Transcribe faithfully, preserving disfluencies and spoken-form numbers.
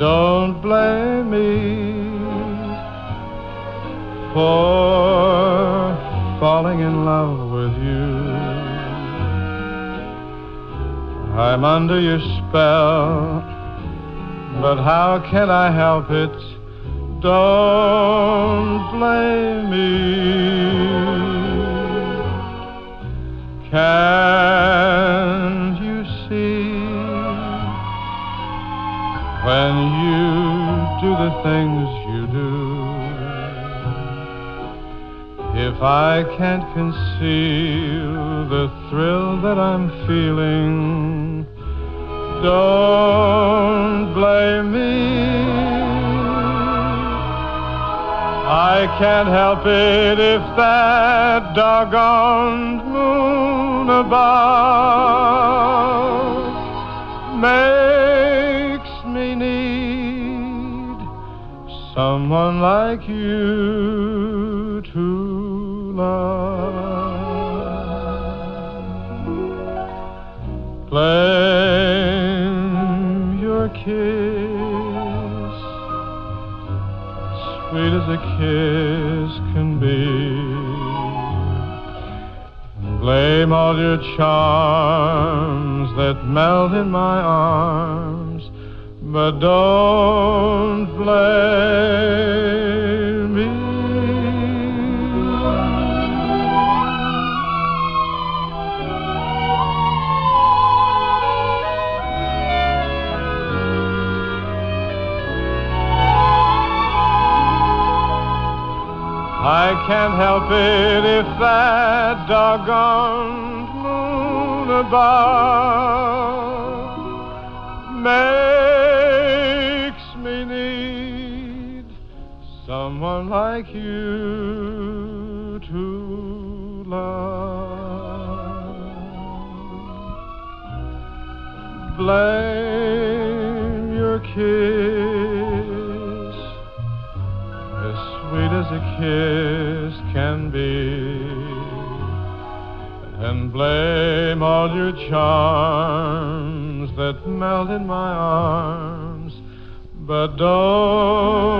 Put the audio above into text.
Don't blame me for falling in love with you. I'm under your spell, but how can I help it? Don't blame me. Can't you see when you do the things you do? If I can't conceal the thrill that I'm feeling, don't blame me. I can't help it if that doggone moon above makes me need someone like you to love. Claim your kiss, sweet as a kiss can be. Blame all your charms that melt in my arms, but don't blame me. I can't help it if that doggone moon above makes me need someone like you to love. Blame your kiss, as sweet as a kiss can be, and blame all your charms that melt in my arms, but don't